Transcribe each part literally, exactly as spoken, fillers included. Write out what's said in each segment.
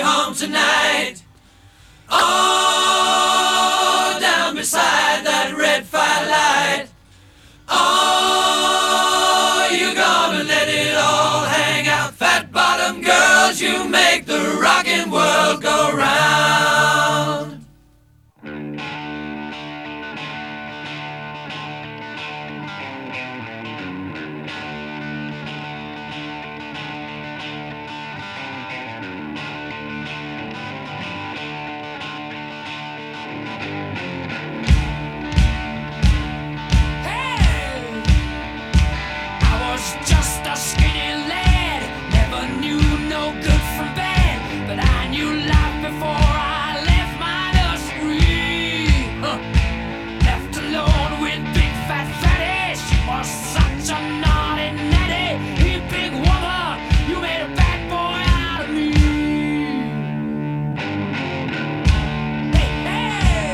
home tonight. Oh, down beside that red firelight. Oh, you're gonna let it all hang out. Fat bottom girls, you make the rockin' world go round. Just a skinny lad, never knew no good from bad, but I knew life before I left my nursery. Huh. Left alone with big fat fatty, she was such a naughty natty. Hey, big woman, you made a bad boy out of me. Hey, hey.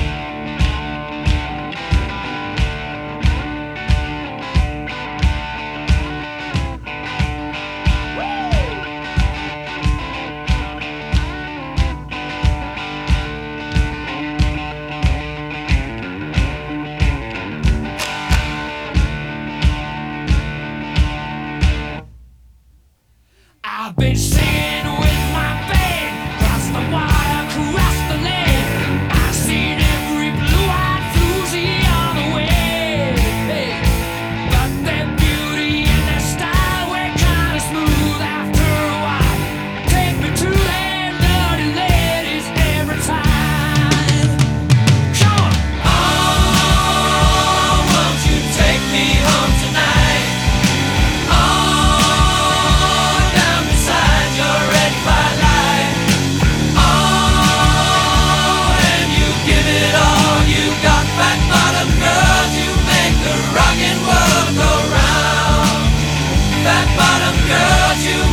I've been singing with my band, cross the water, cross the lake. I've seen every blue-eyed floozy on the way. Hey. But their beauty and their style were kinda smooth after a while. Take me to them dirty ladies every time. Come on! Oh, won't you take me home tonight? Oh, down beside your red firelight. Oh, and you give it all you got. Fat bottom girls, you make the rockin' world go round. Fat bottom girls, you